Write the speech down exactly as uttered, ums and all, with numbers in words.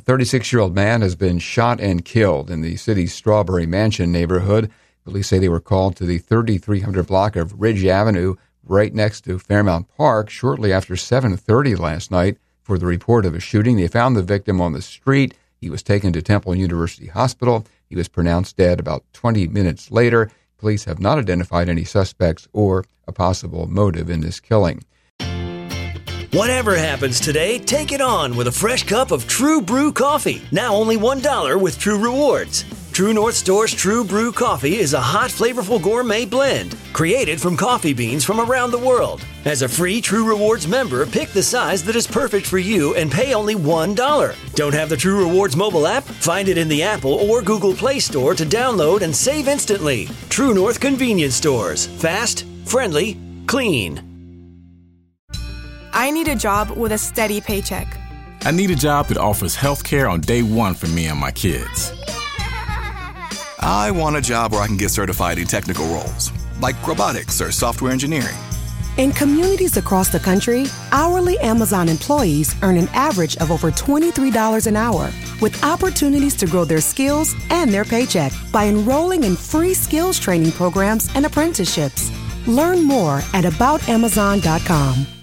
thirty-six-year-old man has been shot and killed in the city's Strawberry Mansion neighborhood. Police say they were called to the thirty-three hundred block of Ridge Avenue, right next to Fairmount Park, shortly after seven thirty last night for the report of a shooting. They found the victim on the street. He was taken to Temple University Hospital. He was pronounced dead about twenty minutes later. Police have not identified any suspects or a possible motive in this killing. Whatever happens today, take it on with a fresh cup of True Brew coffee. Now only one dollar with True Rewards. True North Store's True Brew coffee is a hot, flavorful gourmet blend created from coffee beans from around the world. As a free True Rewards member, pick the size that is perfect for you and pay only one dollar. Don't have the True Rewards mobile app? Find it in the Apple or Google Play Store to download and save instantly. True North Convenience Stores. Fast, friendly, clean. I need a job with a steady paycheck. I need a job that offers health care on day one for me and my kids. I want a job where I can get certified in technical roles, like robotics or software engineering. In communities across the country, hourly Amazon employees earn an average of over twenty-three dollars an hour, with opportunities to grow their skills and their paycheck by enrolling in free skills training programs and apprenticeships. Learn more at about amazon dot com.